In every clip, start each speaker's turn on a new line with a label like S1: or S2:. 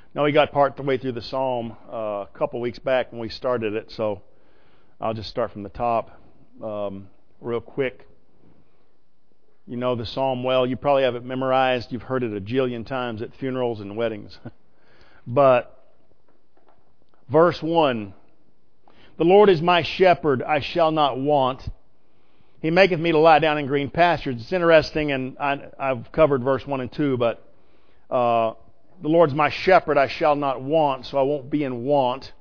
S1: No, we got part the way through the psalm a couple weeks back when we started it, so I'll just start from the top real quick. You know the psalm well. You probably have it memorized. You've heard it a jillion times at funerals and weddings. But verse 1, the Lord is my shepherd, I shall not want. He maketh me to lie down in green pastures. It's interesting, and I've covered verse 1 and 2, but the Lord's my shepherd, I shall not want, so I won't be in want.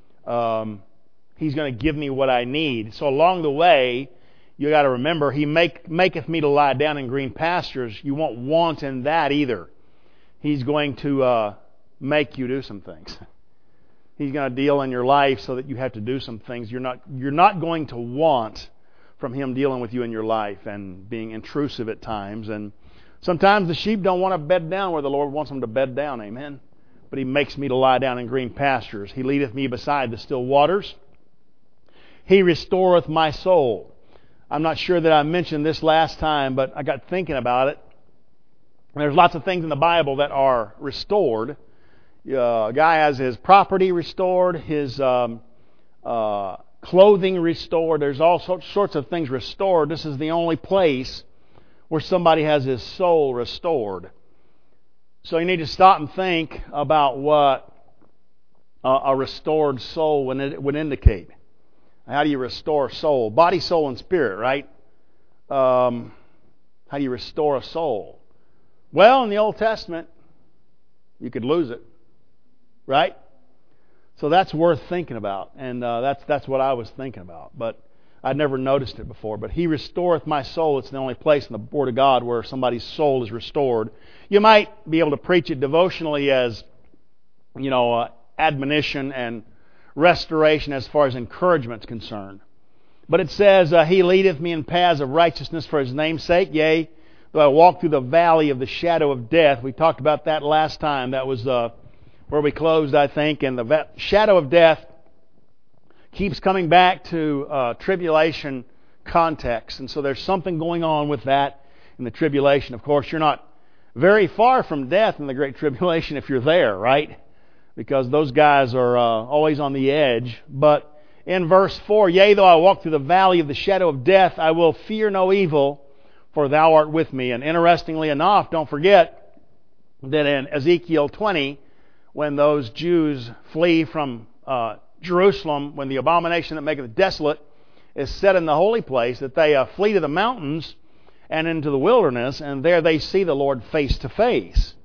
S1: He's going to give me what I need. So along the way, you got to remember, He maketh me to lie down in green pastures. You won't want in that either. He's going to make you do some things. He's going to deal in your life so that you have to do some things. You're not going to want from Him dealing with you in your life and being intrusive at times. And sometimes the sheep don't want to bed down where the Lord wants them to bed down. Amen. But He makes me to lie down in green pastures. He leadeth me beside the still waters. He restoreth my soul. I'm not sure that I mentioned this last time, but I got thinking about it. There's lots of things in the Bible that are restored. A guy has his property restored, his clothing restored. There's all sorts of things restored. This is the only place where somebody has his soul restored. So you need to stop and think about what a restored soul would indicate. How do you restore soul? Body, soul, and spirit, right? How do you restore a soul? Well, in the Old Testament, you could lose it, right? So that's worth thinking about, and that's what I was thinking about. But I'd never noticed it before. But He restoreth my soul. It's the only place in the Word of God where somebody's soul is restored. You might be able to preach it devotionally as, admonition and restoration as far as encouragement is concerned. But it says, He leadeth me in paths of righteousness for His name's sake. Yea, though I walk through the valley of the shadow of death. We talked about that last time. That was where we closed, I think. And the shadow of death keeps coming back to tribulation context. And so there's something going on with that in the tribulation. Of course, you're not very far from death in the Great Tribulation if you're there, right? Because those guys are always on the edge. But in verse 4, yea, though I walk through the valley of the shadow of death, I will fear no evil, for Thou art with me. And interestingly enough, don't forget that in Ezekiel 20, when those Jews flee from Jerusalem, when the abomination that maketh desolate is set in the holy place, that they flee to the mountains and into the wilderness, and there they see the Lord face to face.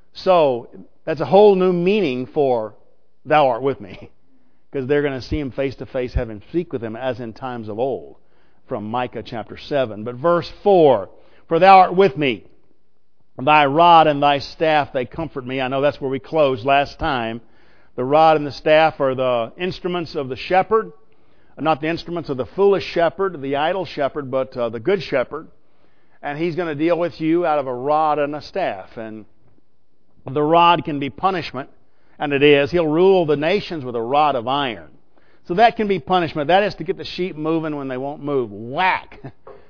S1: So that's a whole new meaning for Thou art with me, because they're going to see Him face to face, have Him speak with Him as in times of old, from Micah chapter 7. But verse 4, for Thou art with me, Thy rod and Thy staff, they comfort me. I know that's where we closed last time. The rod and the staff are the instruments of the shepherd, not the instruments of the foolish shepherd, the idle shepherd, but the good shepherd. And He's going to deal with you out of a rod and a staff. And the rod can be punishment, and it is. He'll rule the nations with a rod of iron. So that can be punishment. That is to get the sheep moving when they won't move. Whack!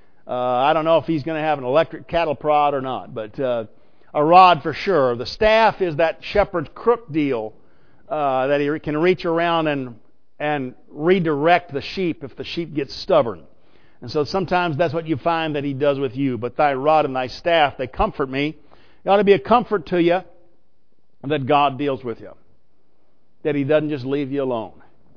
S1: I don't know if He's going to have an electric cattle prod or not, but a rod for sure. The staff is that shepherd's crook deal that he can reach around and redirect the sheep if the sheep gets stubborn. And so sometimes that's what you find that He does with you. But Thy rod and Thy staff, they comfort me. It ought to be a comfort to you that God deals with you, that He doesn't just leave you alone.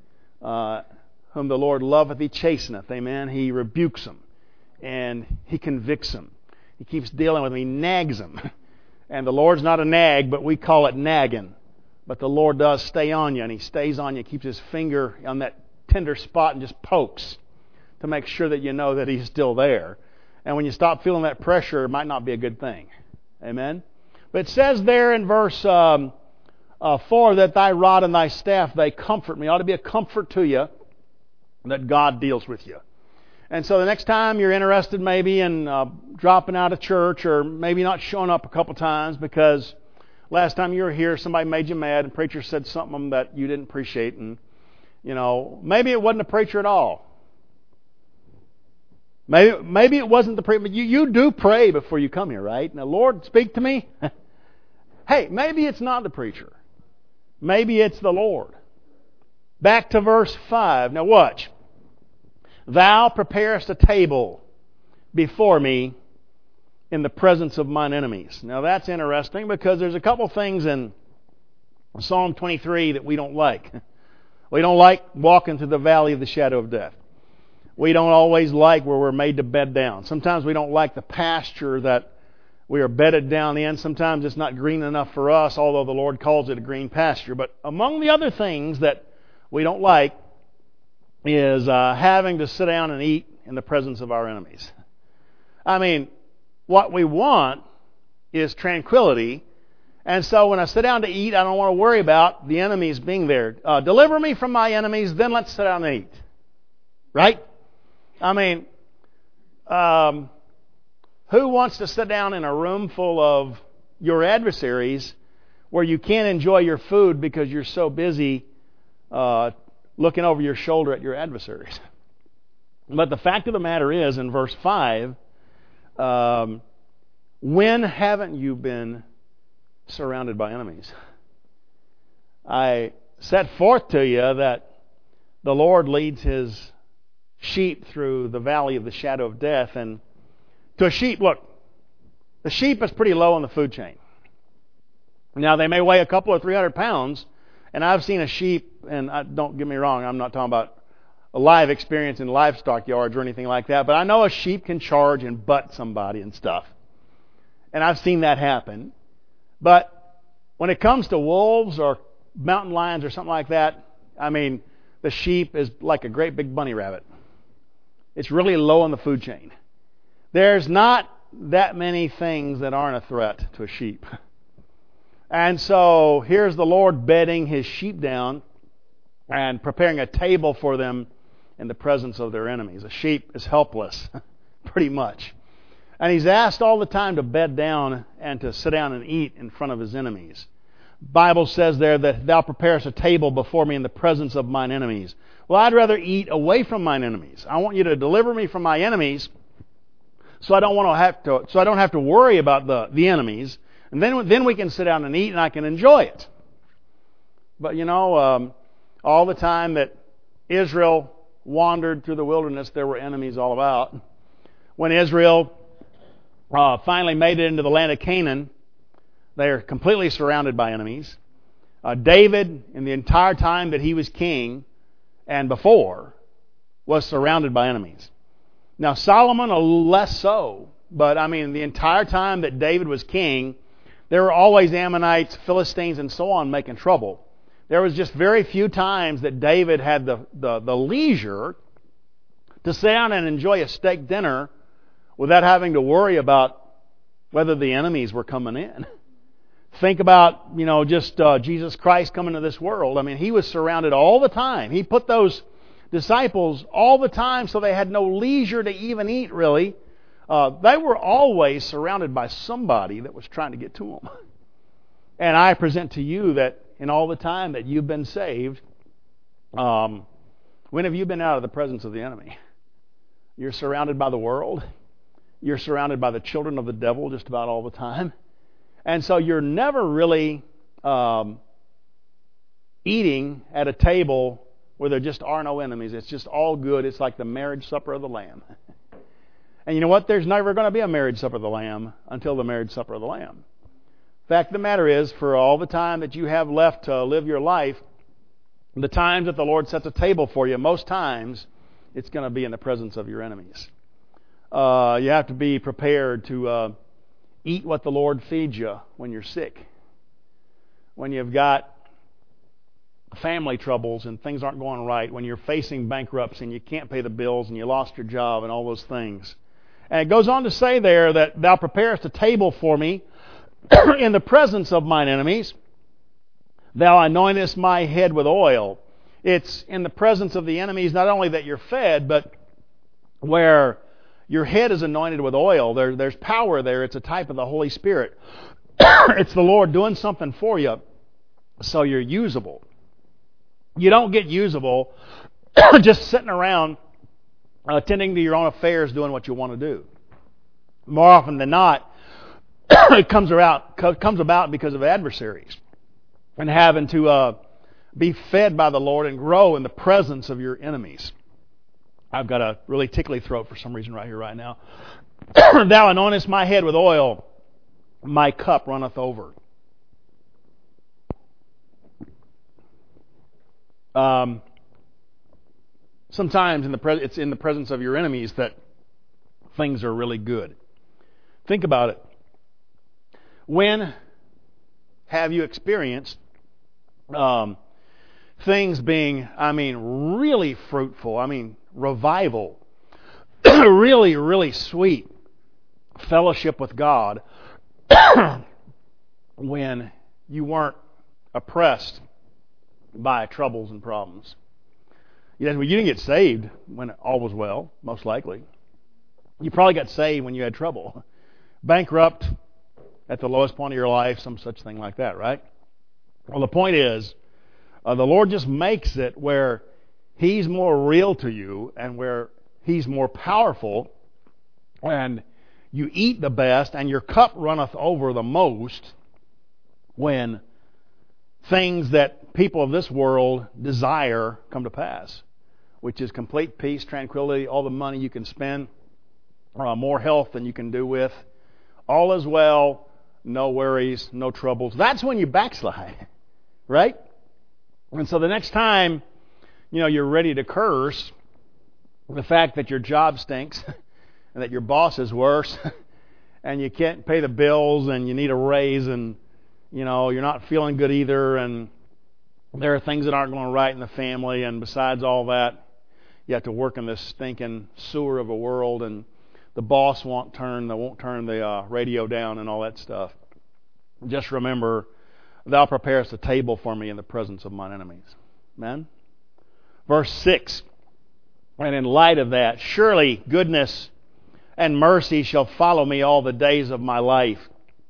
S1: Whom the Lord loveth, He chasteneth. Amen. He rebukes them. And He convicts them. He keeps dealing with them. He nags them. And the Lord's not a nag, but we call it nagging. But the Lord does stay on you, and He stays on you, keeps His finger on that tender spot and just pokes to make sure that you know that He's still there. And when you stop feeling that pressure, it might not be a good thing. Amen? But it says there in verse 4 that Thy rod and Thy staff, they comfort me. It ought to be a comfort to you that God deals with you. And so the next time you're interested maybe in dropping out of church, or maybe not showing up a couple times because last time you were here somebody made you mad and the preacher said something that you didn't appreciate, and maybe it wasn't a preacher at all. Maybe it wasn't the preacher, but you do pray before you come here, right? Now, Lord, speak to me. Hey, maybe it's not the preacher. Maybe it's the Lord. Back to verse 5. Now watch. Thou preparest a table before me in the presence of mine enemies. Now that's interesting because there's a couple things in Psalm 23 that we don't like. We don't like walking through the valley of the shadow of death. We don't always like where we're made to bed down. Sometimes we don't like the pasture that we are bedded down in. Sometimes it's not green enough for us, although the Lord calls it a green pasture. But among the other things that we don't like is having to sit down and eat in the presence of our enemies. I mean, what we want is tranquility. And so when I sit down to eat, I don't want to worry about the enemies being there. Deliver me from my enemies, then let's sit down and eat. Right? I mean, who wants to sit down in a room full of your adversaries where you can't enjoy your food because you're so busy looking over your shoulder at your adversaries? But the fact of the matter is, in verse 5, when haven't you been surrounded by enemies? I set forth to you that the Lord leads His sheep through the valley of the shadow of death. And to a sheep, look, the sheep is pretty low on the food chain. Now, they may weigh a couple or 300 pounds, and I've seen a sheep, and don't get me wrong, I'm not talking about a live experience in livestock yards or anything like that, but I know a sheep can charge and butt somebody and stuff. And I've seen that happen. But when it comes to wolves or mountain lions or something like that, I mean, the sheep is like a great big bunny rabbit. It's really low on the food chain. There's not that many things that aren't a threat to a sheep. And so here's the Lord bedding His sheep down and preparing a table for them in the presence of their enemies. A sheep is helpless, pretty much. And He's asked all the time to bed down and to sit down and eat in front of His enemies. The Bible says there that Thou preparest a table before me in the presence of mine enemies. Well, I'd rather eat away from mine enemies. I want you to deliver me from my enemies, so I don't have to worry about the enemies. And then we can sit down and eat, and I can enjoy it. But all the time that Israel wandered through the wilderness, there were enemies all about. When Israel finally made it into the land of Canaan, they are completely surrounded by enemies. David, in the entire time that he was king and before, was surrounded by enemies. Now, Solomon, a little less so, but I mean, the entire time that David was king, there were always Ammonites, Philistines, and so on making trouble. There was just very few times that David had the leisure to sit down and enjoy a steak dinner without having to worry about whether the enemies were coming in. Think about, Jesus Christ coming to this world. I mean, He was surrounded all the time. He put those disciples all the time so they had no leisure to even eat, really. They were always surrounded by somebody that was trying to get to them. And I present to you that in all the time that you've been saved, when have you been out of the presence of the enemy? You're surrounded by the world. You're surrounded by the children of the devil just about all the time. And so you're never really eating at a table where there just are no enemies. It's just all good. It's like the marriage supper of the Lamb. And you know what? There's never going to be a marriage supper of the Lamb until the marriage supper of the Lamb. Fact of the matter is, for all the time that you have left to live your life, the times that the Lord sets a table for you, most times it's going to be in the presence of your enemies. You have to be prepared to eat what the Lord feeds you when you're sick. When you've got family troubles and things aren't going right. When you're facing bankruptcy and you can't pay the bills and you lost your job and all those things. And it goes on to say there that Thou preparest a table for me in the presence of mine enemies. Thou anointest my head with oil. It's in the presence of the enemies not only that you're fed, but where your head is anointed with oil. There's power there. It's a type of the Holy Spirit. It's the Lord doing something for you so you're usable. You don't get usable just sitting around attending to your own affairs doing what you want to do. More often than not, it comes about because of adversaries. and having to be fed by the Lord and grow in the presence of your enemies. I've got a really tickly throat for some reason right here, right now. Thou anointest my head with oil, my cup runneth over. Sometimes it's in the presence of your enemies that things are really good. Think about it. When have you experienced things being, really fruitful? Revival. Really, really sweet fellowship with God when you weren't oppressed by troubles and problems. You didn't get saved when all was well, most likely. You probably got saved when you had trouble. Bankrupt at the lowest point of your life, some such thing like that, right? Well, the point is, the Lord just makes it where He's more real to you and where He's more powerful, and you eat the best and your cup runneth over the most when things that people of this world desire come to pass, which is complete peace, tranquility, all the money you can spend, more health than you can do with. All is well, no worries, no troubles. That's when you backslide, right? And so the next time, you're ready to curse the fact that your job stinks and that your boss is worse and you can't pay the bills and you need a raise and, you're not feeling good either and there are things that aren't going right in the family, and besides all that, you have to work in this stinking sewer of a world, and the boss won't turn the radio down and all that stuff. Just remember, thou preparest a table for me in the presence of mine enemies. Amen? Verse 6, and in light of that, surely goodness and mercy shall follow me all the days of my life,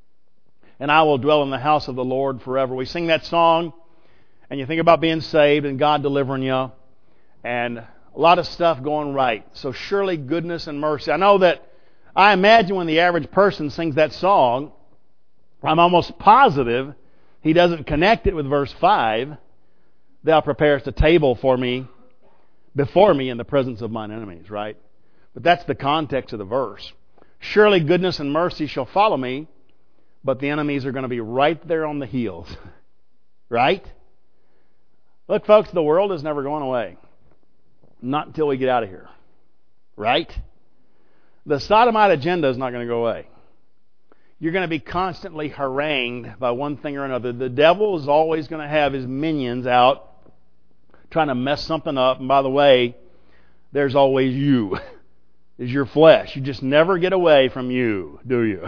S1: and I will dwell in the house of the Lord forever. We sing that song, and you think about being saved and God delivering you, and a lot of stuff going right. So surely goodness and mercy. I imagine when the average person sings that song, I'm almost positive he doesn't connect it with verse 5. Thou preparest a table for me, before me in the presence of mine enemies, right? But that's the context of the verse. Surely goodness and mercy shall follow me, but the enemies are going to be right there on the heels. Right? Look, folks, the world is never going away. Not until we get out of here. Right? The sodomite agenda is not going to go away. You're going to be constantly harangued by one thing or another. The devil is always going to have his minions out trying to mess something up. And by the way, there's always you. Is your flesh. You just never get away from you, do you?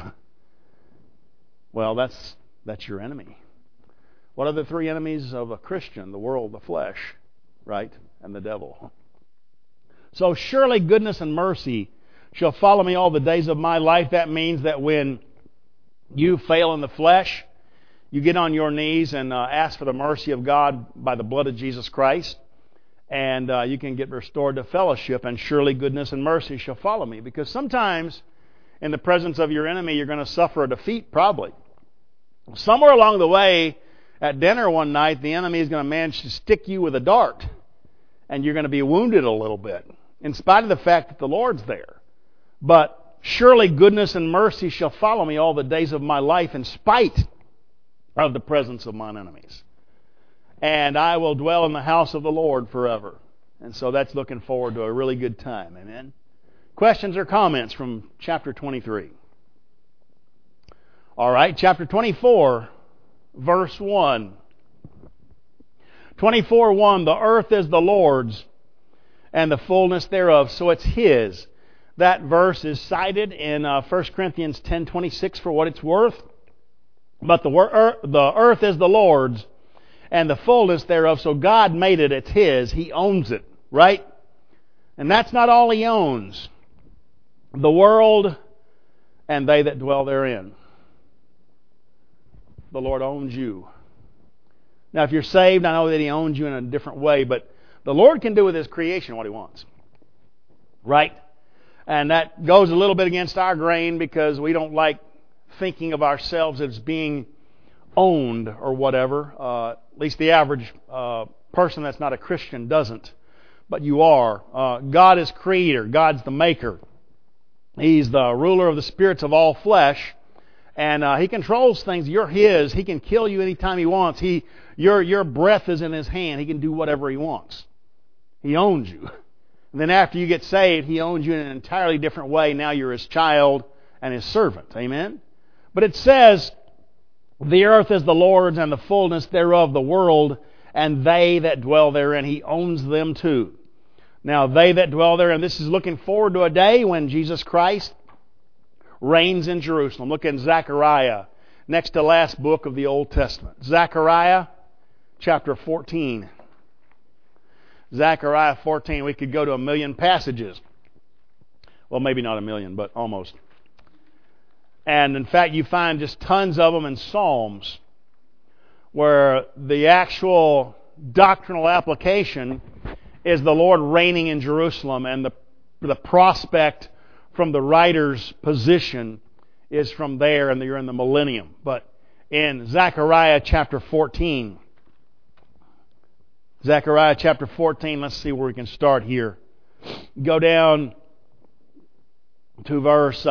S1: Well, that's your enemy. What are the three enemies of a Christian? The world, the flesh, right? And the devil. So surely goodness and mercy shall follow me all the days of my life. That means that when you fail in the flesh, you get on your knees and ask for the mercy of God by the blood of Jesus Christ, and you can get restored to fellowship, and surely goodness and mercy shall follow me. Because sometimes in the presence of your enemy, you're going to suffer a defeat, probably. Somewhere along the way, at dinner one night, the enemy is going to manage to stick you with a dart, and you're going to be wounded a little bit, in spite of the fact that the Lord's there. But surely goodness and mercy shall follow me all the days of my life, in spite of the presence of mine enemies. And I will dwell in the house of the Lord forever. And so that's looking forward to a really good time. Amen? Questions or comments from chapter 23? All right, chapter 24, verse 1. 24:1, the earth is the Lord's and the fullness thereof, so it's His. That verse is cited in 1 Corinthians 10:26 for what it's worth. But the earth is the Lord's and the fullness thereof, so God made it, it's His. He owns it, right? And that's not all He owns. The world and they that dwell therein. The Lord owns you. Now, if you're saved, I know that He owns you in a different way, but the Lord can do with His creation what He wants. Right? And that goes a little bit against our grain because we don't like thinking of ourselves as being owned or whatever. At least the average person that's not a Christian doesn't. But you are. God is creator. God's the maker. He's the ruler of the spirits of all flesh. And He controls things. You're His. He can kill you anytime He wants. Your breath is in His hand. He can do whatever He wants. He owns you. And then after you get saved, He owns you in an entirely different way. Now you're His child and His servant. Amen? But it says, the earth is the Lord's and the fullness thereof, the world, and they that dwell therein. He owns them too. Now, they that dwell therein, this is looking forward to a day when Jesus Christ reigns in Jerusalem. Look in Zechariah, next to last book of the Old Testament. Zechariah chapter 14. Zechariah 14. We could go to 1,000,000 passages. Well, maybe not 1,000,000, but almost. And in fact, you find just tons of them in Psalms where the actual doctrinal application is the Lord reigning in Jerusalem, and the prospect from the writer's position is from there, and you're in the millennium. But in Zechariah chapter 14, let's see where we can start here. Go down to verse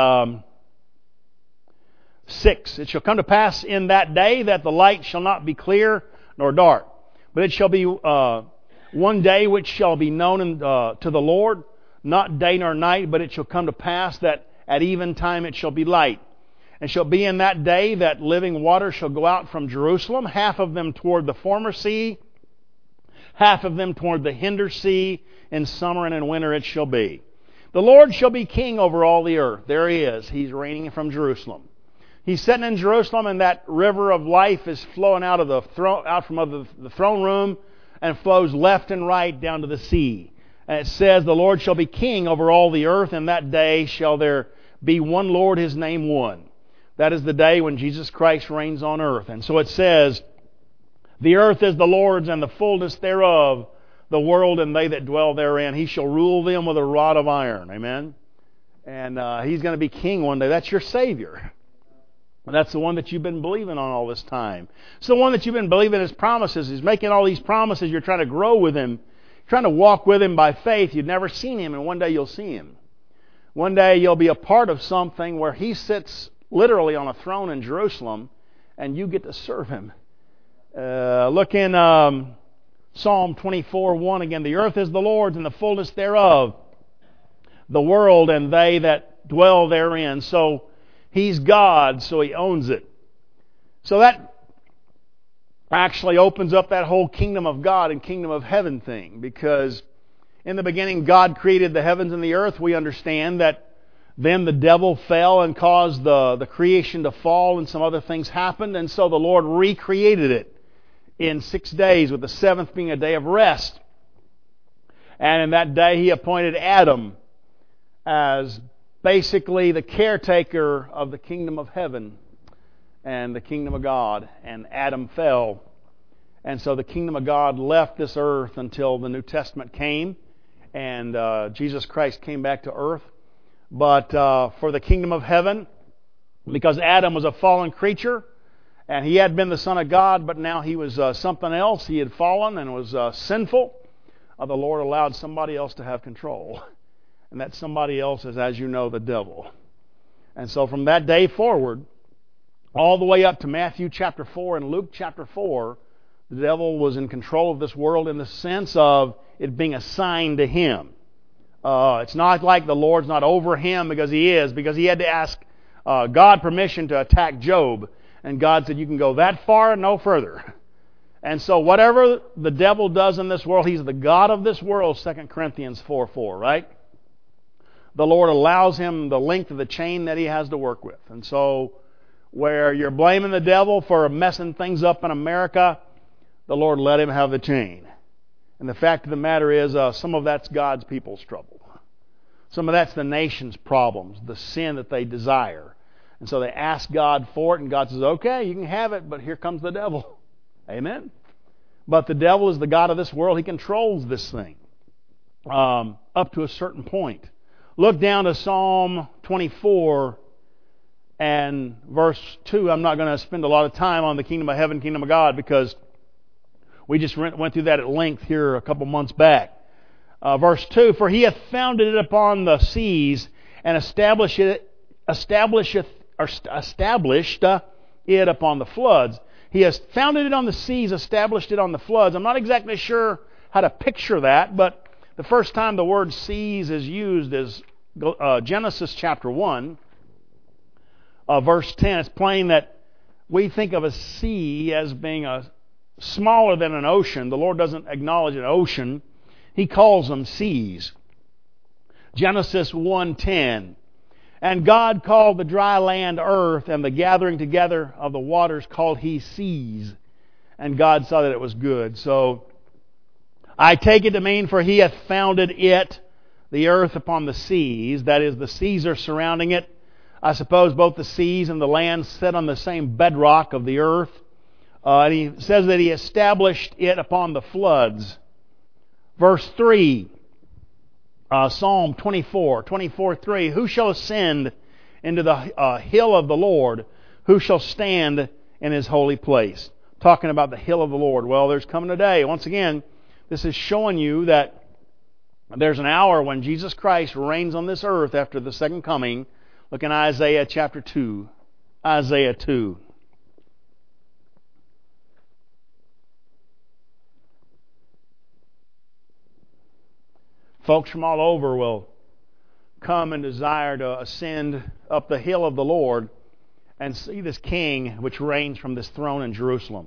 S1: 6. It shall come to pass in that day that the light shall not be clear nor dark, but it shall be one day which shall be known to the Lord, not day nor night, but it shall come to pass that at eventime it shall be light. And shall be in that day that living water shall go out from Jerusalem, half of them toward the former sea, half of them toward the hinder sea. In summer and in winter it shall be. The Lord shall be king over all the earth. There He is. He's reigning from Jerusalem. He's sitting in Jerusalem, and that river of life is flowing out from the throne room and flows left and right down to the sea. And it says, the Lord shall be king over all the earth, and that day shall there be one Lord, His name one. That is the day when Jesus Christ reigns on earth. And so it says, the earth is the Lord's and the fullness thereof, the world and they that dwell therein. He shall rule them with a rod of iron. Amen? And He's going to be king one day. That's your Savior. And that's the one that you've been believing on all this time. It's the one that you've been believing His promises. He's making all these promises. You're trying to grow with Him, trying to walk with Him by faith. You've never seen Him, and one day you'll see Him. One day you'll be a part of something where He sits literally on a throne in Jerusalem, and you get to serve Him. Look in Psalm 24:1 again. The earth is the Lord's and the fullness thereof, the world and they that dwell therein. So He's God, so He owns it. So that actually opens up that whole kingdom of God and kingdom of heaven thing, because in the beginning God created the heavens and the earth. We understand that then the devil fell and caused the creation to fall, and some other things happened, and so the Lord recreated it in 6 days, with the seventh being a day of rest. And in that day He appointed Adam as basically the caretaker of the kingdom of heaven and the kingdom of God. And Adam fell. And so the kingdom of God left this earth until the New Testament came and Jesus Christ came back to earth. But for the kingdom of heaven, because Adam was a fallen creature and he had been the Son of God, but now he was something else. He had fallen and was sinful. The Lord allowed somebody else to have control. And that somebody else is, as you know, the devil. And so from that day forward, all the way up to Matthew chapter 4 and Luke chapter 4, the devil was in control of this world in the sense of it being assigned to him. It's not like the Lord's not over him, because He is, because he had to ask God permission to attack Job. And God said, you can go that far and no further. And so whatever the devil does in this world, he's the god of this world, 2 Corinthians 4:4, right? The Lord allows him the length of the chain that he has to work with. And so where you're blaming the devil for messing things up in America, the Lord let him have the chain. And the fact of the matter is, some of that's God's people's trouble. Some of that's the nation's problems, the sin that they desire. And so they ask God for it, and God says, okay, you can have it, but here comes the devil. Amen? But the devil is the god of this world. He controls this thing up to a certain point. Look down to Psalm 24 And verse 2, I'm not going to spend a lot of time on the kingdom of heaven, kingdom of God, because we just went through that at length here a couple months back. Verse 2, for he hath founded it upon the seas, and established it upon the floods. He has founded it on the seas, established it on the floods. I'm not exactly sure how to picture that, but the first time the word seas is used is Genesis chapter 1, verse 10. It's plain that we think of a sea as being smaller than an ocean. The Lord doesn't acknowledge an ocean. He calls them seas. Genesis 1:10. And God called the dry land earth, and the gathering together of the waters called he seas. And God saw that it was good. So I take it to mean, for he hath founded it, the earth, upon the seas. That is, the seas are surrounding it. I suppose both the seas and the land sit on the same bedrock of the earth. And he says that he established it upon the floods. Verse 3, Psalm 24:3. Who shall ascend into the hill of the Lord? Who shall stand in his holy place? Talking about the hill of the Lord. Well, there's coming a day. Once again, this is showing you that there's an hour when Jesus Christ reigns on this earth after the second coming. Look in Isaiah chapter 2. Isaiah 2. Folks from all over will come and desire to ascend up the hill of the Lord and see this King which reigns from this throne in Jerusalem.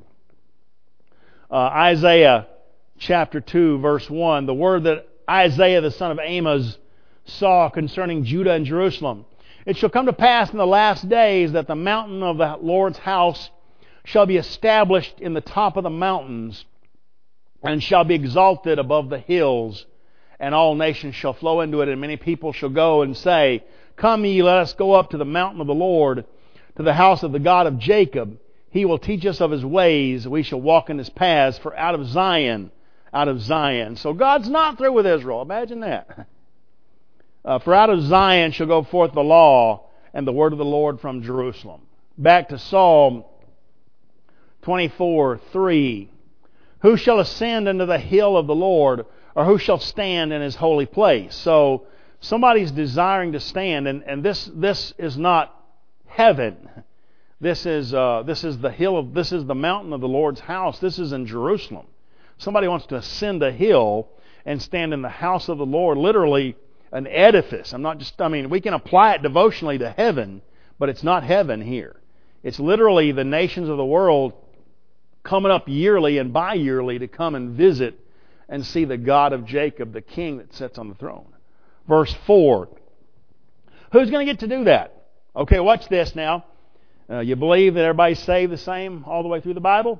S1: Isaiah chapter 2, verse 1, the word that Isaiah the son of Amos saw concerning Judah and Jerusalem. It shall come to pass in the last days that the mountain of the Lord's house shall be established in the top of the mountains, and shall be exalted above the hills, and all nations shall flow into it, and many people shall go and say, Come ye, let us go up to the mountain of the Lord, to the house of the God of Jacob. He will teach us of his ways, we shall walk in his paths, for out of Zion. So God's not through with Israel. Imagine that. For out of Zion shall go forth the law and the word of the Lord from Jerusalem. Back to Psalm 24:3. Who shall ascend into the hill of the Lord, or who shall stand in his holy place? So somebody's desiring to stand, and this is not heaven. This is the mountain of the Lord's house. This is in Jerusalem. Somebody wants to ascend a hill and stand in the house of the Lord, literally an edifice. We can apply it devotionally to heaven, but it's not heaven here. It's literally the nations of the world coming up yearly and bi-yearly to come and visit and see the God of Jacob, the King that sits on the throne. Verse 4. Who's going to get to do that? Okay, watch this now. You believe that everybody's saved the same all the way through the Bible?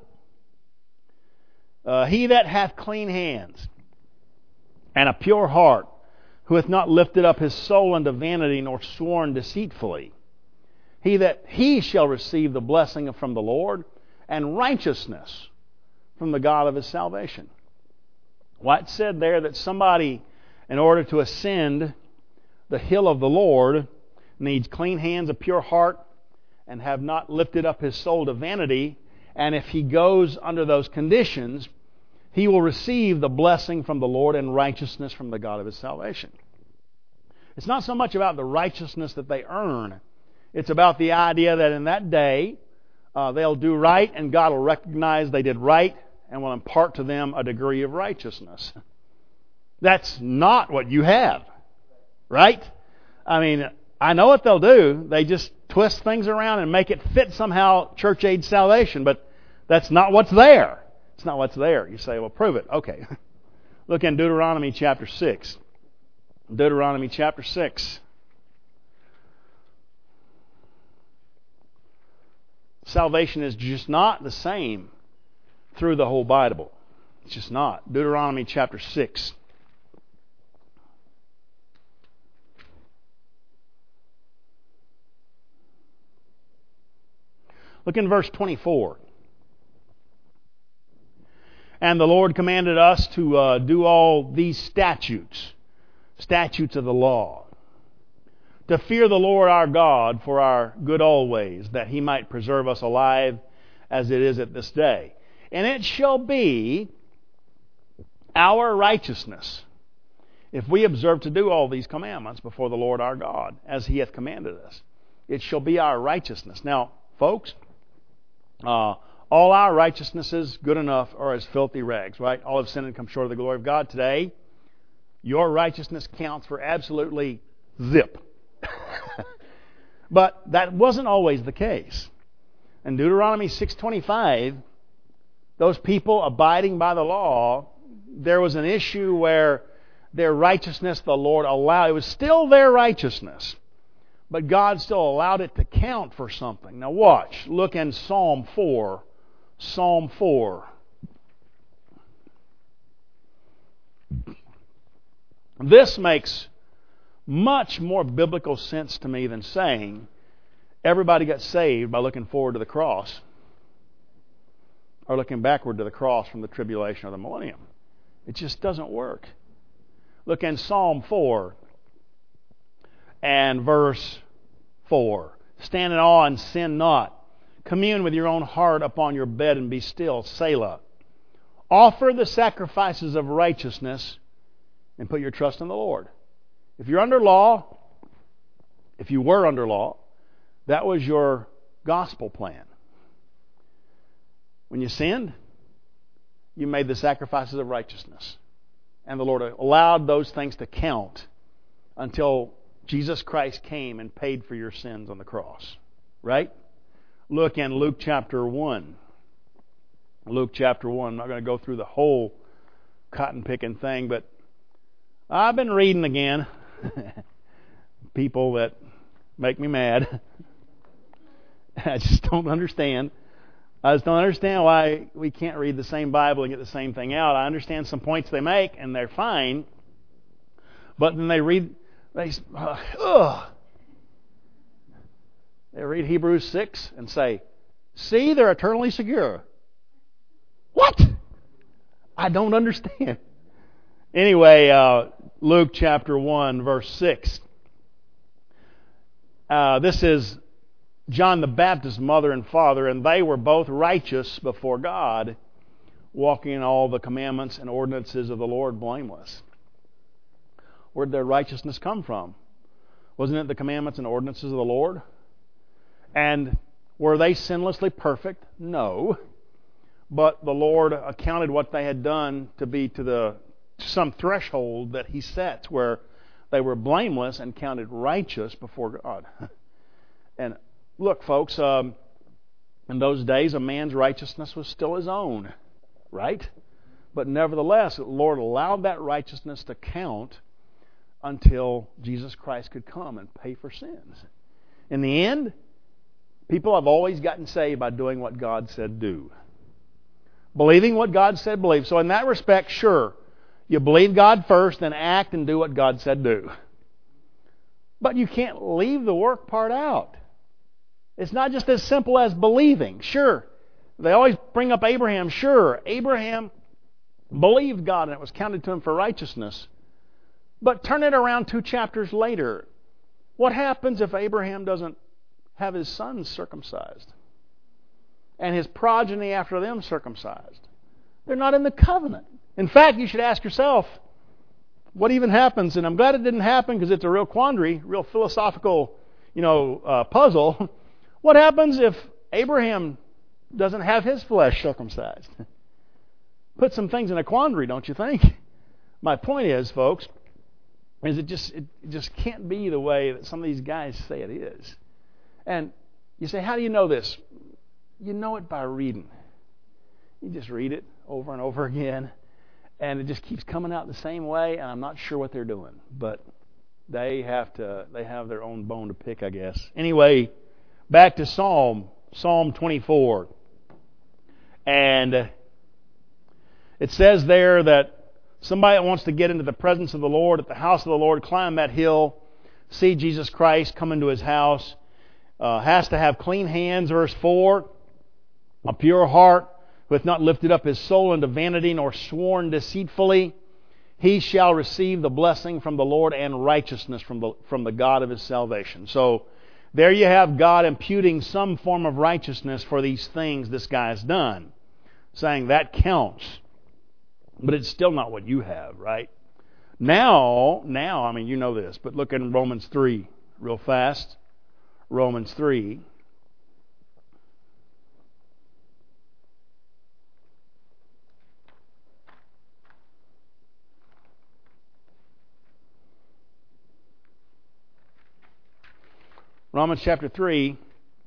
S1: He that hath clean hands and a pure heart, who hath not lifted up his soul unto vanity, nor sworn deceitfully, he shall receive the blessing from the Lord, and righteousness from the God of his salvation. Well, it said there that somebody, in order to ascend the hill of the Lord, needs clean hands, a pure heart, and have not lifted up his soul to vanity. And if he goes under those conditions, he will receive the blessing from the Lord and righteousness from the God of his salvation. It's not so much about the righteousness that they earn. It's about the idea that in that day, they'll do right, and God will recognize they did right and will impart to them a degree of righteousness. That's not what you have, right? I know what they'll do. They just twist things around and make it fit somehow church age salvation, but that's not what's there. It's not what's there. You say, well, prove it. Okay. Look in Deuteronomy chapter 6. Deuteronomy chapter 6. Salvation is just not the same through the whole Bible. It's just not. Deuteronomy chapter 6. Look in verse 24. And the Lord commanded us to do all these statutes of the law, to fear the Lord our God for our good always, that He might preserve us alive as it is at this day. And it shall be our righteousness, if we observe to do all these commandments before the Lord our God, as He hath commanded us. It shall be our righteousness. Now, folks, all our righteousnesses, good enough, are as filthy rags, right? All have sinned and come short of the glory of God. Today, your righteousness counts for absolutely zip. But that wasn't always the case. In Deuteronomy 6:25, those people abiding by the law, there was an issue where their righteousness the Lord allowed. It was still their righteousness, but God still allowed it to count for something. Now watch. Look in Psalm 4. Psalm 4. This makes much more biblical sense to me than saying everybody got saved by looking forward to the cross or looking backward to the cross from the tribulation of the millennium. It just doesn't work. Look in Psalm 4 and verse 4. Stand in awe and sin not. Commune with your own heart upon your bed and be still. Selah. Offer the sacrifices of righteousness and put your trust in the Lord. If you're under law, if you were under law, that was your gospel plan. When you sinned, you made the sacrifices of righteousness. And the Lord allowed those things to count until Jesus Christ came and paid for your sins on the cross. Right? Look in Luke chapter 1. Luke chapter 1. I'm not going to go through the whole cotton-picking thing, but I've been reading again. People that make me mad. I just don't understand. I just don't understand why we can't read the same Bible and get the same thing out. I understand some points they make, and they're fine. But then they read Hebrews 6 and say, see, they're eternally secure. What? I don't understand. Anyway, Luke chapter 1, verse 6. This is John the Baptist's mother and father, and they were both righteous before God, walking in all the commandments and ordinances of the Lord blameless. Where did their righteousness come from? Wasn't it the commandments and ordinances of the Lord? And were they sinlessly perfect? No. But the Lord accounted what they had done to be to some threshold that He sets where they were blameless and counted righteous before God. And look, folks, in those days, a man's righteousness was still his own, right? But nevertheless, the Lord allowed that righteousness to count until Jesus Christ could come and pay for sins. In the end, people have always gotten saved by doing what God said do. Believing what God said believe. So in that respect, sure, you believe God first, then act and do what God said do. But you can't leave the work part out. It's not just as simple as believing. Sure, they always bring up Abraham. Sure, Abraham believed God and it was counted to him for righteousness. But turn it around 2 chapters later. What happens if Abraham doesn't have his sons circumcised? And his progeny after them circumcised? They're not in the covenant. In fact, you should ask yourself, what even happens? And I'm glad it didn't happen because it's a real quandary, real philosophical, puzzle. What happens if Abraham doesn't have his flesh circumcised? Put some things in a quandary, don't you think? My point is, folks, is it just can't be the way that some of these guys say it is. And you say, how do you know this? You know it by reading. You just read it over and over again, and it just keeps coming out the same way, and I'm not sure what they're doing. But they have their own bone to pick, I guess. Anyway, back to Psalm 24. And it says there that somebody that wants to get into the presence of the Lord, at the house of the Lord, climb that hill, see Jesus Christ come into His house, has to have clean hands, verse 4, a pure heart, who hath not lifted up his soul unto vanity, nor sworn deceitfully. he shall receive the blessing from the Lord and righteousness from the God of his salvation. So there you have God imputing some form of righteousness for these things this guy has done, saying that counts. But it's still not what you have, right? Now, I mean, you know this, but look in Romans 3 real fast. Romans 3. Romans chapter 3,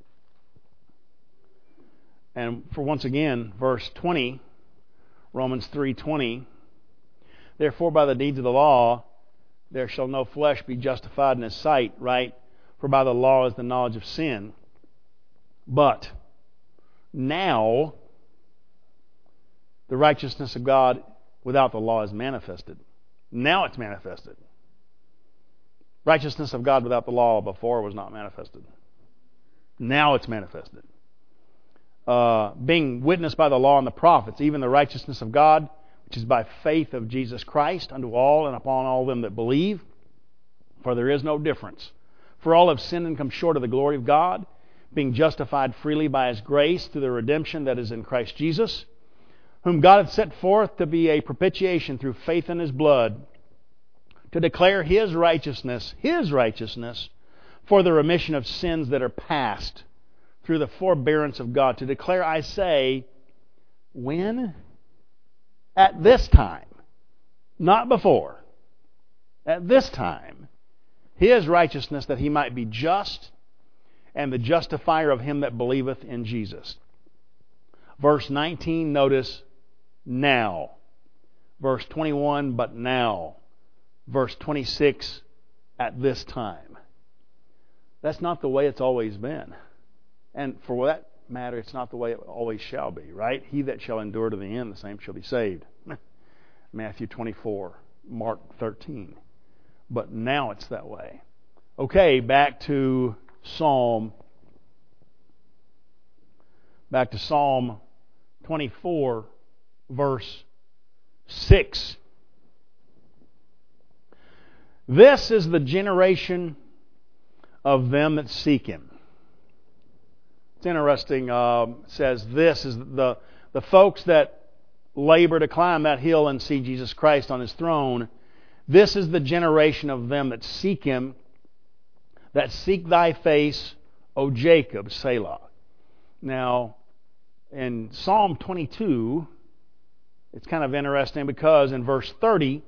S1: and for once again, verse 20, Romans 3:20. Therefore, by the deeds of the law, there shall no flesh be justified in his sight, right? For by the law is the knowledge of sin. But now, the righteousness of God without the law is manifested. Now it's manifested. Righteousness of God without the law before was not manifested. Now it's manifested. Being witnessed by the law and the prophets, even the righteousness of God, which is by faith of Jesus Christ, unto all and upon all them that believe. For there is no difference. For all have sinned and come short of the glory of God, being justified freely by His grace through the redemption that is in Christ Jesus, whom God hath set forth to be a propitiation through faith in His blood, to declare His righteousness, for the remission of sins that are past, through the forbearance of God. To declare, I say, when? At this time. Not before. At this time. His righteousness, that He might be just, and the justifier of him that believeth in Jesus. Verse 19, notice, now. Verse 21, but now. Verse 26, at this time. That's not the way it's always been. And for that matter, it's not the way it always shall be, right? He that shall endure to the end, the same shall be saved. Matthew 24, Mark 13. But now it's that way. Okay, back to Psalm 24, verse 6. This is the generation of them that seek Him. It's interesting. It says this is the folks that labor to climb that hill and see Jesus Christ on His throne. This is the generation of them that seek Him, that seek Thy face, O Jacob, Selah. Now, in Psalm 22, it's kind of interesting because in verse 30,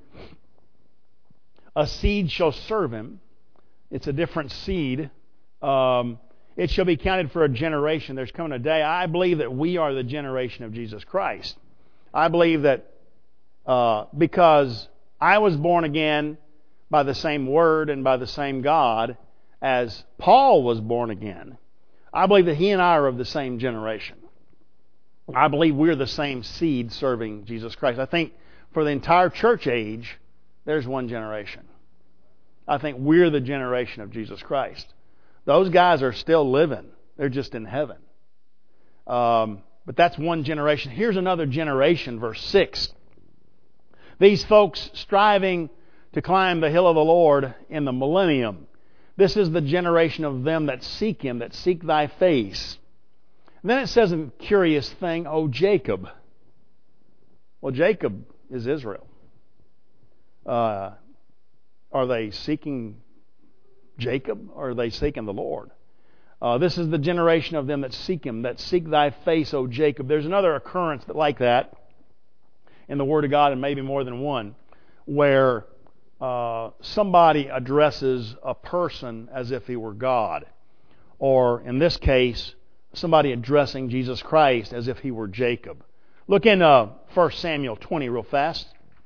S1: a seed shall serve him. It's a different seed. It shall be counted for a generation. There's coming a day. I believe that we are the generation of Jesus Christ. I believe that because I was born again by the same Word and by the same God as Paul was born again, I believe that he and I are of the same generation. I believe we're the same seed serving Jesus Christ. I think for the entire church age, there's one generation. I think we're the generation of Jesus Christ. Those guys are still living. They're just in heaven. But that's one generation. Here's another generation, verse 6. These folks striving to climb the hill of the Lord in the millennium. This is the generation of them that seek Him, that seek Thy face. And then it says a curious thing, O Jacob. Well, Jacob is Israel. Are they seeking Jacob, or are they seeking the Lord? This is the generation of them that seek Him, that seek Thy face, O Jacob. There's another occurrence like that in the Word of God, and maybe more than one, where somebody addresses a person as if he were God. Or, in this case, somebody addressing Jesus Christ as if He were Jacob. Look in 1 Samuel 20 real fast.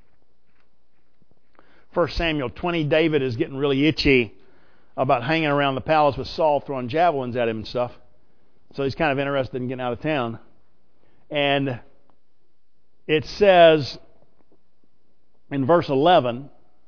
S1: 1 Samuel 20, David is getting really itchy about hanging around the palace with Saul throwing javelins at him and stuff. So he's kind of interested in getting out of town. And it says in verse 11,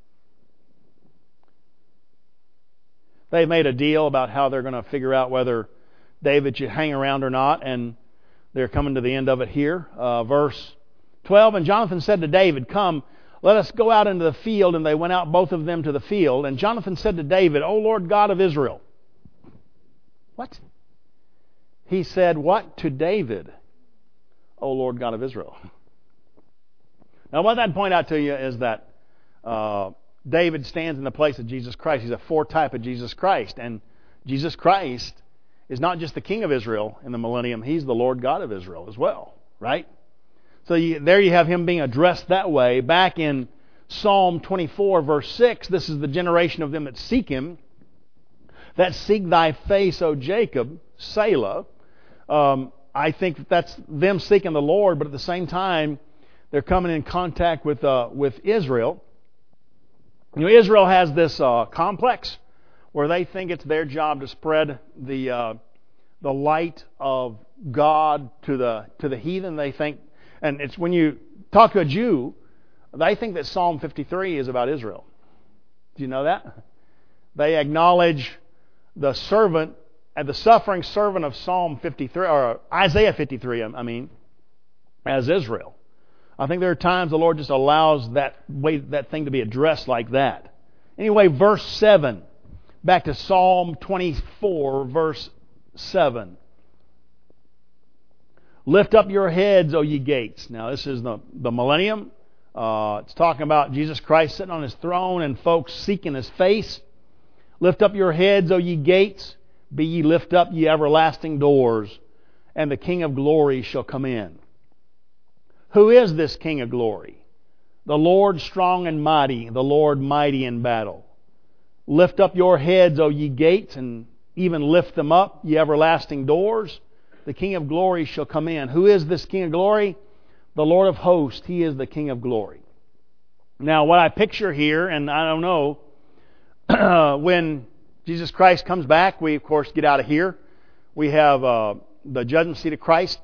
S1: they made a deal about how they're going to figure out whether David should hang around or not, and they're coming to the end of it here. Verse 12, and Jonathan said to David, Come, Let us go out into the field. And they went out both of them to the field. And Jonathan said to David, O Lord God of Israel. What? He said, what to David? O Lord God of Israel. Now what I'd point out to you is that David stands in the place of Jesus Christ. He's a foretype of Jesus Christ. And Jesus Christ is not just the King of Israel in the millennium. He's the Lord God of Israel as well. Right? So there you have Him being addressed that way. Back in Psalm 24, verse 6, this is the generation of them that seek Him, that seek Thy face, O Jacob, Selah. I think that's them seeking the Lord, but at the same time, they're coming in contact with Israel. You know, Israel has this complex where they think it's their job to spread the light of God to the heathen. They think, and it's when you talk to a Jew, they think that Psalm 53 is about Israel. Do you know that? They acknowledge the suffering servant of Psalm 53, or Isaiah 53, as Israel. I think there are times the Lord just allows that thing to be addressed like that. Anyway, verse 7. Back to Psalm 24, verse 7. Lift up your heads, O ye gates. Now, this is the millennium. It's talking about Jesus Christ sitting on His throne and folks seeking His face. Lift up your heads, O ye gates. Be ye lift up, ye everlasting doors, and the King of glory shall come in. Who is this King of glory? The Lord strong and mighty, the Lord mighty in battle. Lift up your heads, O ye gates, and even lift them up, ye everlasting doors. The King of glory shall come in. Who is this King of glory? The Lord of hosts. He is the King of glory. Now, what I picture here, and I don't know, when Jesus Christ comes back, we, of course, get out of here. We have the judgment seat of Christ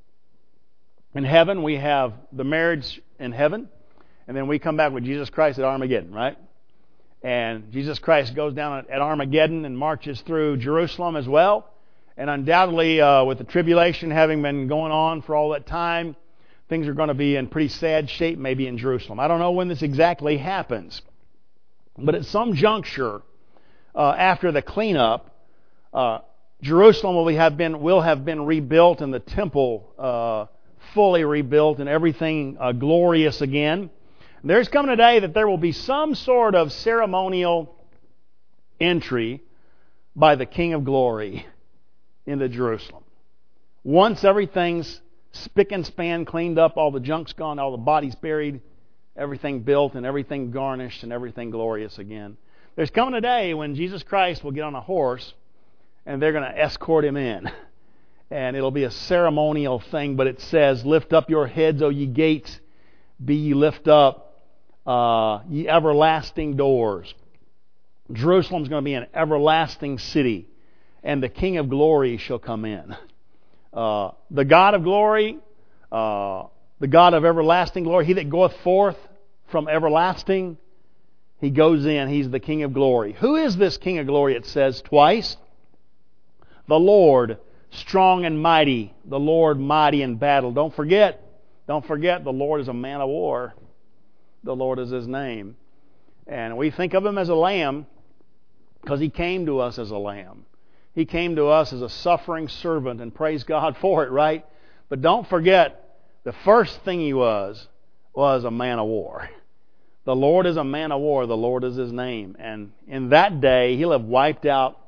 S1: in heaven. We have the marriage in heaven. And then we come back with Jesus Christ at Armageddon, right? And Jesus Christ goes down at Armageddon and marches through Jerusalem as well. And undoubtedly, with the tribulation having been going on for all that time, things are going to be in pretty sad shape maybe in Jerusalem. I don't know when this exactly happens. But at some juncture, after the cleanup, Jerusalem will have been rebuilt and the temple fully rebuilt and everything glorious again. There's coming a day that there will be some sort of ceremonial entry by the King of Glory into Jerusalem. Once everything's spick and span cleaned up, all the junk's gone, all the bodies buried, everything built and everything garnished and everything glorious again. There's coming a day when Jesus Christ will get on a horse and they're going to escort Him in. And it'll be a ceremonial thing, but it says, lift up your heads, O ye gates, be ye lift up, ye everlasting doors. Jerusalem's going to be an everlasting city, and the King of glory shall come in. The God of glory, the God of everlasting glory, He that goeth forth from everlasting, He goes in. He's the King of glory. Who is this King of glory? It says twice. The Lord, strong and mighty. The Lord mighty in battle. Don't forget, the Lord is a man of war. The Lord is His name. And we think of Him as a lamb because He came to us as a lamb. He came to us as a suffering servant, and praise God for it, right? But don't forget, the first thing He was a man of war. The Lord is a man of war. The Lord is His name. And in that day, He'll have wiped out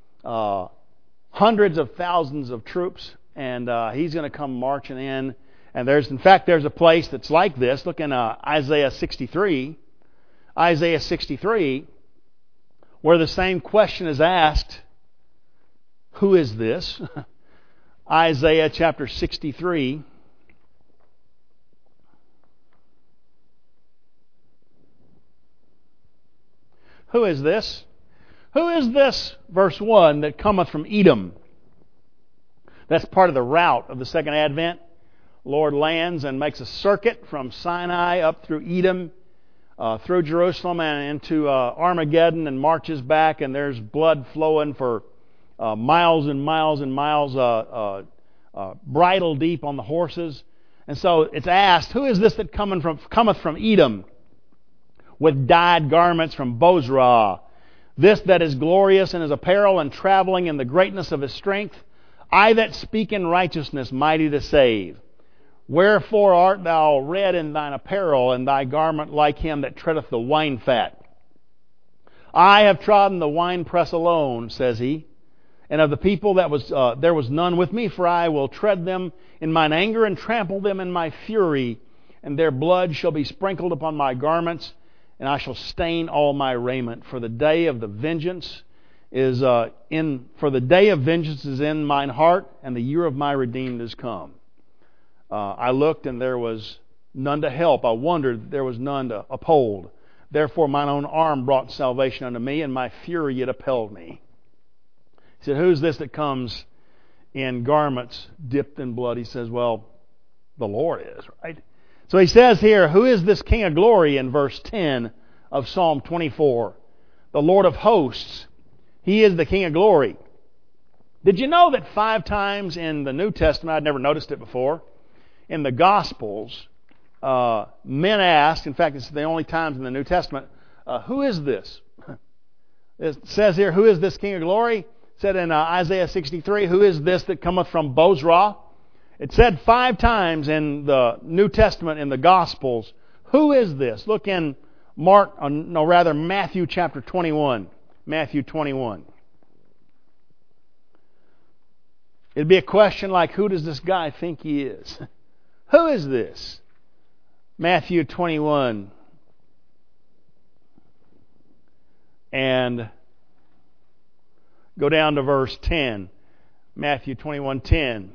S1: hundreds of thousands of troops, and He's going to come marching in. And there's a place that's like this. Look in Isaiah 63. Isaiah 63, where the same question is asked, who is this? Isaiah chapter 63. Who is this? Who is this, verse 1, that cometh from Edom? That's part of the route of the second advent. Lord lands and makes a circuit from Sinai up through Edom, through Jerusalem and into Armageddon, and marches back, and there's blood flowing for miles and miles and miles, bridle deep on the horses. And so it's asked, who is this that cometh from Edom? with dyed garments from Bozrah. This that is glorious in his apparel and traveling in the greatness of his strength, I that speak in righteousness, mighty to save. Wherefore art thou red in thine apparel, and thy garment like him that treadeth the wine fat? I have trodden the winepress alone, says he, and of the people there was none with me, for I will tread them in mine anger and trample them in my fury, and their blood shall be sprinkled upon my garments, and I shall stain all my raiment. For the day of vengeance is in mine heart, and the year of my redeemed is come. I looked, and there was none to help. I wondered, there was none to uphold. Therefore mine own arm brought salvation unto me, and my fury it upheld me. He said, who's this that comes in garments dipped in blood? He says, well, the Lord is, right? So he says here, who is this King of glory in verse 10 of Psalm 24? The Lord of hosts. He is the King of glory. Did you know that 5 times in the New Testament, I'd never noticed it before, in the Gospels, men asked, in fact, it's the only times in the New Testament, who is this? It says here, who is this King of glory? It said in Isaiah 63, who is this that cometh from Bozrah? It said 5 times in the New Testament in the Gospels, who is this? Look in Matthew chapter 21. Matthew 21. It'd be a question like, who does this guy think he is? Who is this? Matthew 21. And go down to verse 10. Matthew 21:10.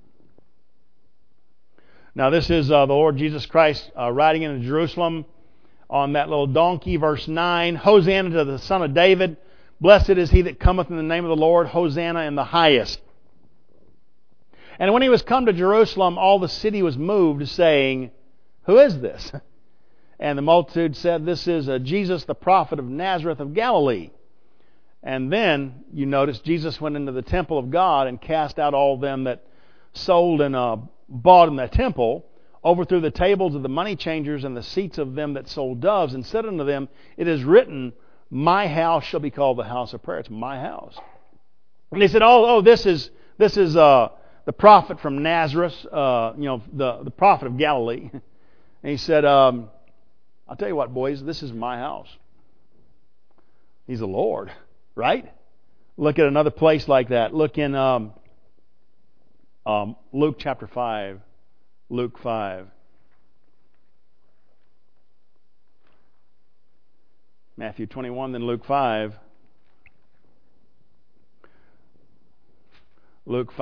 S1: Now this is the Lord Jesus Christ riding into Jerusalem on that little donkey. Verse 9. Hosanna to the Son of David. Blessed is he that cometh in the name of the Lord. Hosanna in the highest. And when he was come to Jerusalem, all the city was moved, saying, who is this? And the multitude said, this is Jesus, the prophet of Nazareth of Galilee. And then, you notice, Jesus went into the temple of God and cast out all them that sold and bought in the temple, overthrew the tables of the money changers and the seats of them that sold doves, and said unto them, it is written, my house shall be called the house of prayer. It's my house. And they said, this is the prophet from Nazareth, the prophet of Galilee. And he said, I'll tell you what, boys, this is my house. He's the Lord, right? Look at another place like that. Look in Luke chapter 5. Luke 5. Matthew 21, then Luke 5. Luke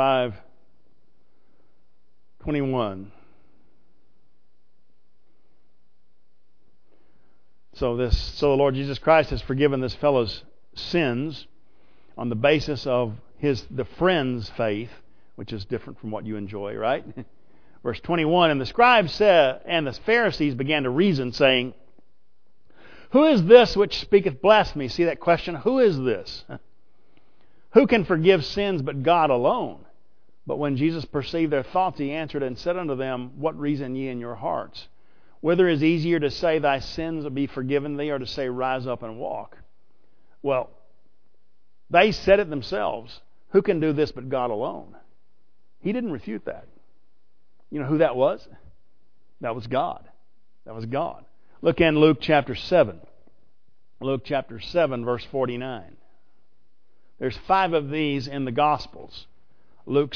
S1: 5:21. So the Lord Jesus Christ has forgiven this fellow's sins on the basis of the friend's faith, which is different from what you enjoy, right? Verse 21, and the scribes said, and the Pharisees began to reason, saying, who is this which speaketh blasphemy? See that question? Who is this? Who can forgive sins but God alone? But when Jesus perceived their thoughts, he answered and said unto them, what reason ye in your hearts? Whether it is easier to say, thy sins will be forgiven thee, or to say, rise up and walk? Well, they said it themselves. Who can do this but God alone? He didn't refute that. You know who that was? That was God. That was God. Look in Luke chapter 7. Luke chapter 7, verse 49. There's 5 of these in the Gospels. Luke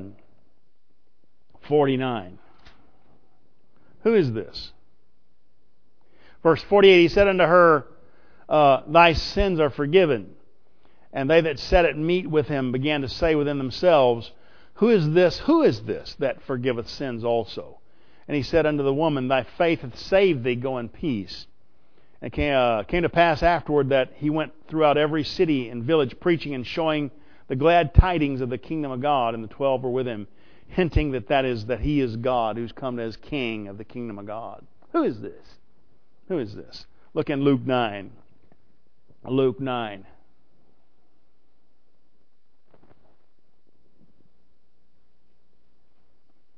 S1: 7:49. Who is this? Verse 48, he said unto her, thy sins are forgiven. And they that sat at meat with him began to say within themselves, who is this that forgiveth sins also? And he said unto the woman, thy faith hath saved thee, go in peace. And it came to pass afterward that he went throughout every city and village, preaching and showing the glad tidings of the kingdom of God, and the 12 were with him, hinting that he is God, who's come as King of the kingdom of God. Who is this? Who is this? Look in Luke 9. Luke 9.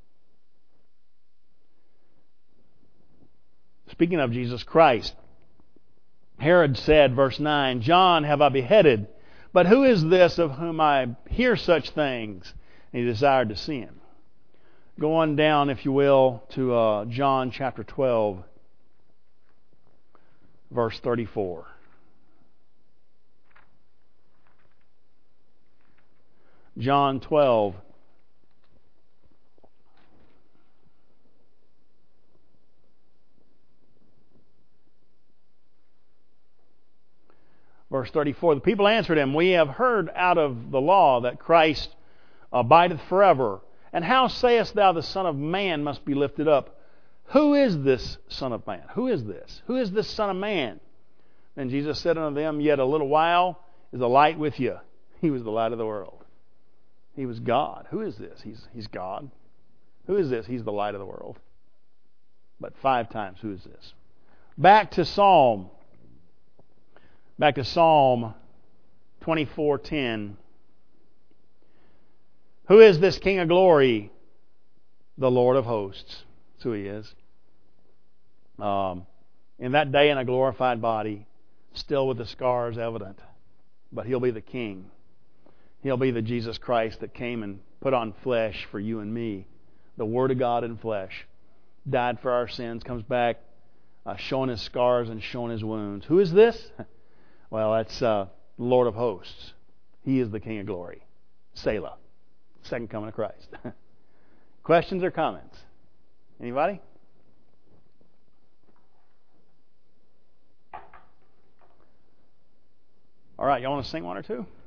S1: Speaking of Jesus Christ, Herod said, verse 9, John have I beheaded, but who is this of whom I hear such things? And he desired to see him. Go on down, if you will, to John chapter 12, verse 34. John 12, verse 34. The people answered him, We have heard out of the law that Christ abideth forever. And how sayest thou the Son of Man must be lifted up? Who is this Son of Man? Who is this? Who is this Son of Man? Then Jesus said unto them, Yet a little while is the light with you. He was the light of the world. He was God. Who is this? He's God. Who is this? He's the light of the world. But 5 times, who is this? Back to Psalm 24:10. Who is this King of glory? The Lord of hosts. That's who He is. In that day in a glorified body, still with the scars evident. But He'll be the King. He'll be the Jesus Christ that came and put on flesh for you and me. The Word of God in flesh. Died for our sins, comes back, showing His scars and showing His wounds. Who is this? Well, that's the Lord of hosts. He is the King of glory. Selah. Second coming of Christ. Questions or comments? Anybody? All right, y'all want to sing one or two?